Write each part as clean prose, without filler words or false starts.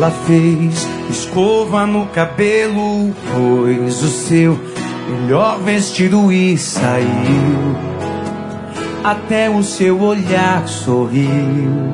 ela fez escova no cabelo, pôs o seu melhor vestido e saiu. Até o seu olhar sorriu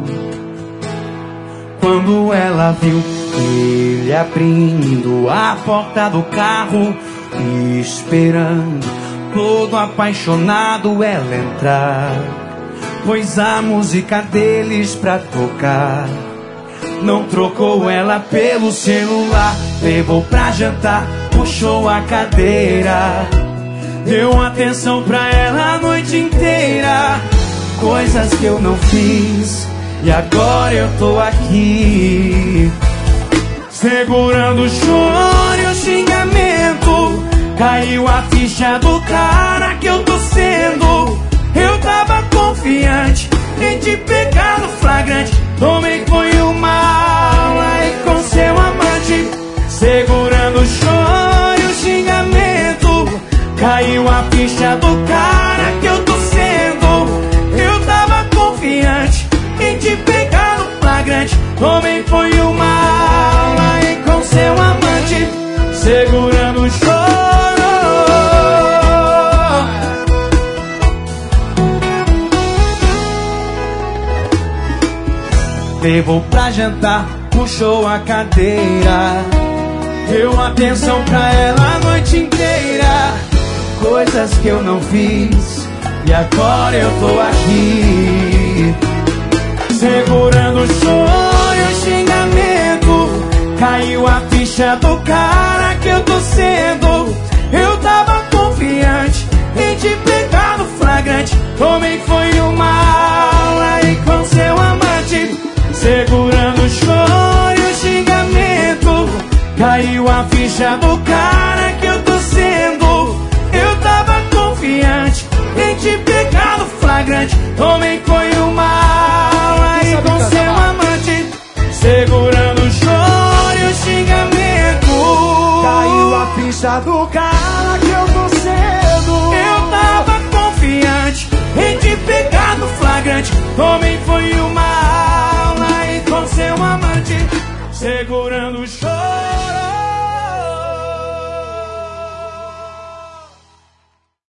quando ela viu ele abrindo a porta do carro e esperando, todo apaixonado, ela entrar. Pôs a música deles pra tocar, não trocou ela pelo celular. Levou pra jantar, puxou a cadeira, deu atenção pra ela a noite inteira. Coisas que eu não fiz e agora eu tô aqui, segurando o choro e o xingamento. Caiu a ficha do cara que eu tô sendo. Eu tava confiante em te pegar no flagrante, tomei foi uma aí com seu amante, segurando o choro e o xingamento. Caiu a ficha do cara que eu tô sendo. Eu tava confiante em te pegar no flagrante, tomei foi uma aí com seu amante, segurando o choro. Levou pra jantar, puxou a cadeira, deu atenção pra ela a noite inteira. Coisas que eu não fiz e agora eu tô aqui, segurando o choro e o xingamento. Caiu a ficha do cara que eu tô sendo. Eu tava confiante em te pegar no flagrante, tomei foi uma aula aí com seu amante, segurando o choro e o xingamento. Caiu a ficha do cara que eu tô sendo. Eu tava confiante em te pegar no flagrante, tomei foi uma aula aí com seu amante, segurando o choro e o xingamento. Caiu a ficha do cara que eu tô sendo. Eu tava confiante em te pegar no flagrante, tomei foi uma aula aí com seu amante, segurando o choro.